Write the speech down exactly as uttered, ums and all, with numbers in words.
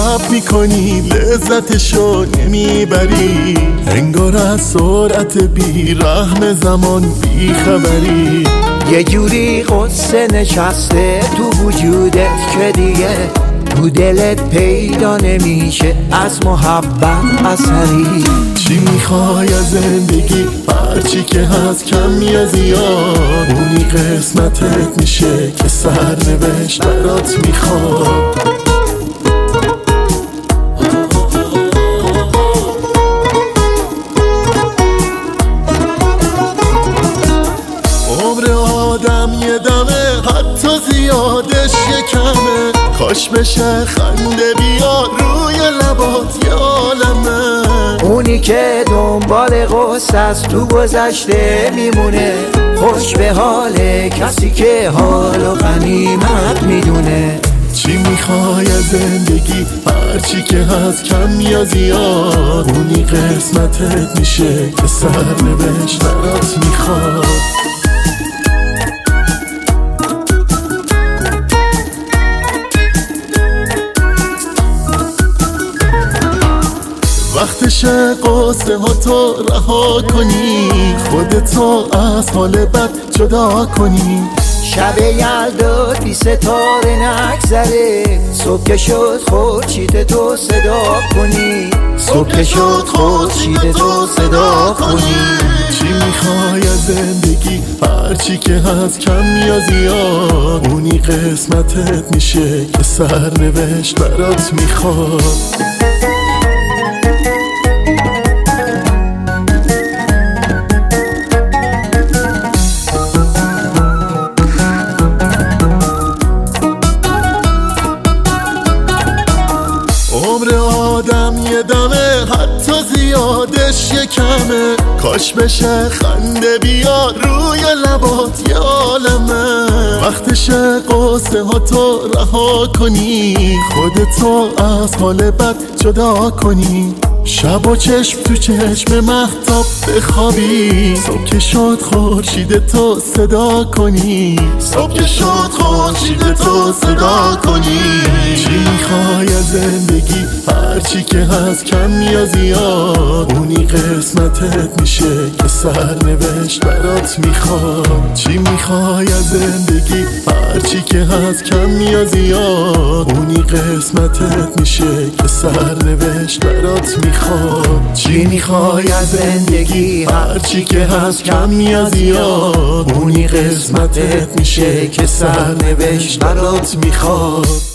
صبر میکنی لذتشو نمیبری، انگار از سرعت بی رحم زمان بی خبری. یه جوری قصه نشسته تو وجودت که دیگه تو دلت پیدا نمیشه از محبت اثری. چی میخوای از زندگی؟ هرچی که هست کم یا زیاد، اونی قسمتت میشه که سرنوشت برات میخواد. عمر آدم یه دمه، حتی زیادش یه کمه، کاش بشه خنده بیاد روی لبات یه عالمه. اونی که دنبال قصه از تو گذشته میمونه، خوش به حال کسی که حالو غنیمت میدونه. چی میخوای از زندگی؟ هرچی که هست کم یا زیاد، اونی قسمتت میشه که سرنوشت برات میخواد. وقتشه قصه ها تو رها کنی، خودتو از حال بد جدا کنی. شب یلدا بی ستاره نگذره، صبح که شد خورشید تو صدا کنی. صبح که شد خورشید تو صدا کنی. چی میخوای از زندگی؟ هرچی که هست کم یا زیاد، اونی قسمتت میشه که سرنوشت برات میخواد. عمر آدم یه دمه، حتی زیادش یه کمه، کاش بشه خنده بیاد روی لبات یه عالمه. وقتشه قصه ها تو رها کنی، خودتو از حال بد جدا کنی. شب و چشم تو چشم مهتاب بخوابی، صبح که شد خورشید تو صدا کنی. صبح که شد خورشید تو صدا کنی. چی میخوای از زندگی؟ هرچی که هست کم یا زیاد، اونی قسمتت میشه که سرنوشت برات میخواد. چی میخوای از زندگی؟ هرچی که هست کم یا زیاد، اونی قسمتت میشه که سرنوشت برات میخواد. چی میخوای از زندگی؟ هرچی که هست کم یا زیاد، اونی قسمتت میشه که سرنوشت برات میخواد.